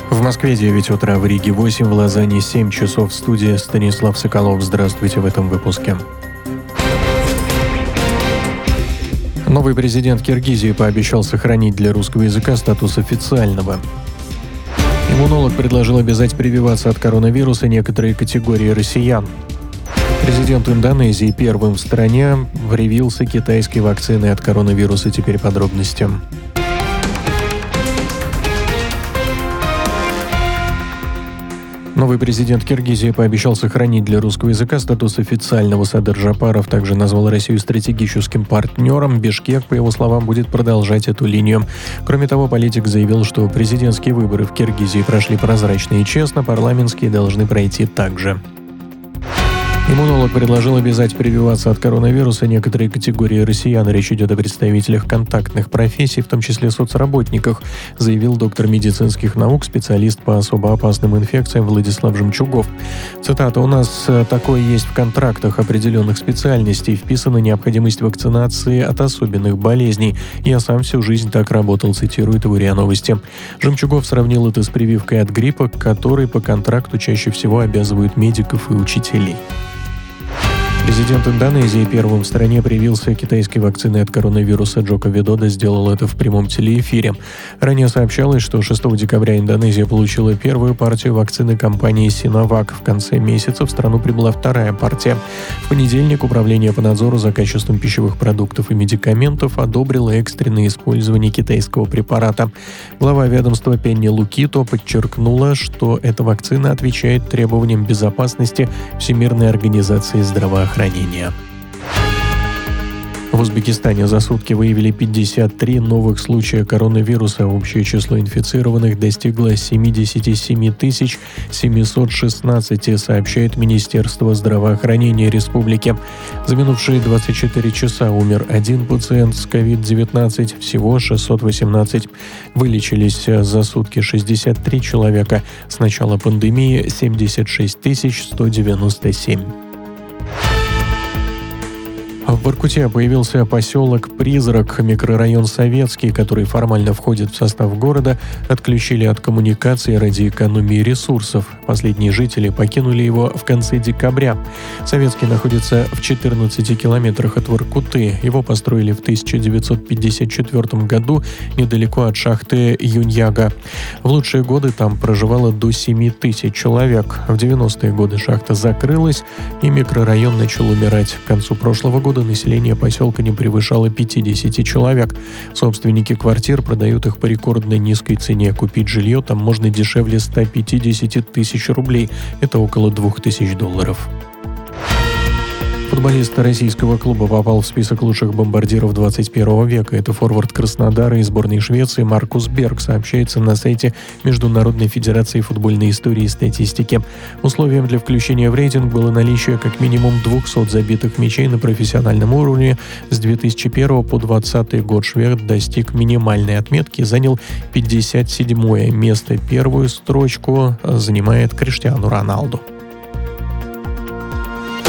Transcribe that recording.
В Москве 9 утра, в Риге 8, в Лозанне 7 часов. В студии Станислав Соколов. Здравствуйте в этом выпуске. Новый президент Киргизии пообещал сохранить для русского языка статус официального. Иммунолог предложил обязать прививаться от коронавируса некоторые категории россиян. Президент Индонезии первым в стране привился китайской вакциной от коронавируса. Теперь подробности. Новый президент Киргизии пообещал сохранить для русского языка статус официального. Садыр Жапаров также назвал Россию стратегическим партнером. Бишкек, по его словам, будет продолжать эту линию. Кроме того, политик заявил, что президентские выборы в Киргизии прошли прозрачно и честно, парламентские должны пройти так же. Иммунолог предложил обязать прививаться от коронавируса некоторые категории россиян. Речь идет о представителях контактных профессий, в том числе соцработниках, заявил доктор медицинских наук, специалист по особо опасным инфекциям Владислав Жемчугов. Цитата: «У нас такое есть в контрактах определенных специальностей. Вписана необходимость вакцинации от особенных болезней. Я сам всю жизнь так работал», цитирует его РИА Новости. Жемчугов сравнил это с прививкой от гриппа, к которой по контракту чаще всего обязывают медиков и учителей. Президент Индонезии первым в стране привился китайской вакциной от коронавируса. Джоко Видодо сделал это в прямом телеэфире. Ранее сообщалось, что 6 декабря Индонезия получила первую партию вакцины компании Sinovac. В конце месяца в страну прибыла вторая партия. В понедельник Управление по надзору за качеством пищевых продуктов и медикаментов одобрило экстренное использование китайского препарата. Глава ведомства Пенни Лукито подчеркнула, что эта вакцина отвечает требованиям безопасности Всемирной организации здравоохранения. В Узбекистане за сутки выявили 53 новых случая коронавируса. Общее число инфицированных достигло 77 716, сообщает Министерство здравоохранения республики. За минувшие 24 часа умер один пациент с COVID-19, всего 618. Вылечились за сутки 63 человека. С начала пандемии 76 197. В Воркуте появился поселок Призрак, микрорайон Советский, который формально входит в состав города, отключили от коммуникации ради экономии ресурсов. Последние жители покинули его в конце декабря. Советский находится в 14 километрах от Воркуты. Его построили в 1954 году недалеко от шахты Юньяга. В лучшие годы там проживало до 7 тысяч человек. В 90-е годы шахта закрылась, и микрорайон начал умирать. К концу прошлого года население поселка не превышало 50 человек. Собственники квартир продают их по рекордно низкой цене. Купить жилье там можно дешевле 150 тысяч рублей. Это около $2000. Футболист российского клуба попал в список лучших бомбардиров 21 века. Это форвард Краснодара и сборной Швеции Маркус Берг, сообщается на сайте Международной федерации футбольной истории и статистики. Условием для включения в рейтинг было наличие как минимум 200 забитых мячей на профессиональном уровне. С 2001 по 2020 год швед достиг минимальной отметки и занял 57 место. Первую строчку занимает Криштиану Роналду.